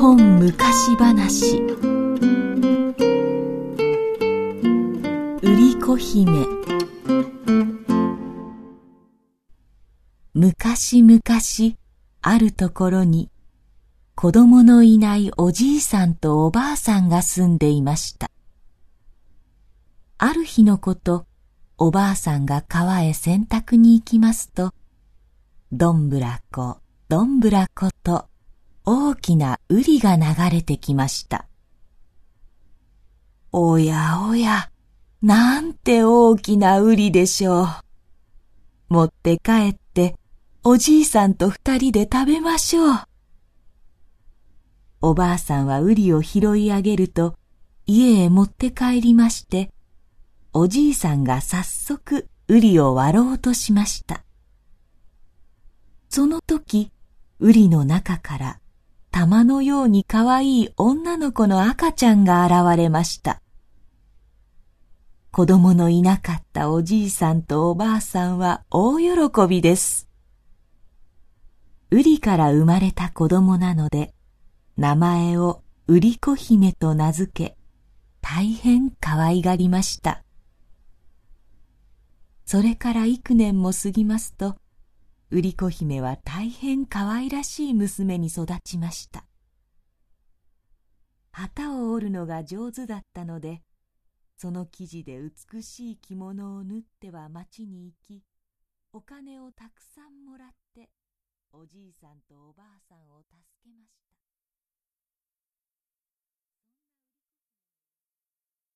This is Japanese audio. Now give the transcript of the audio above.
本昔話。売り子姫。昔々あるところに子供のいないおじいさんとおばあさんが住んでいました。ある日のこと、おばあさんが川へ洗濯に行きますと、どんぶらこどんぶらこと大きな瓜が流れてきました。おやおや、なんて大きな瓜でしょう。持って帰っておじいさんと二人で食べましょう。おばあさんは瓜を拾い上げると家へ持って帰りまして、おじいさんが早速瓜を割ろうとしました。その時、瓜の中から玉のようにかわいい女の子の赤ちゃんが現れました。子供のいなかったおじいさんとおばあさんは大喜びです。瓜から生まれた子供なので、名前を売り子姫と名付け、大変かわいがりました。それから幾年も過ぎますと、売り子姫は大変かわいらしい娘に育ちました。旗を織るのが上手だったので、その生地で美しい着物を縫っては町に行き、お金をたくさんもらって、おじいさんとおばあさんを助けました。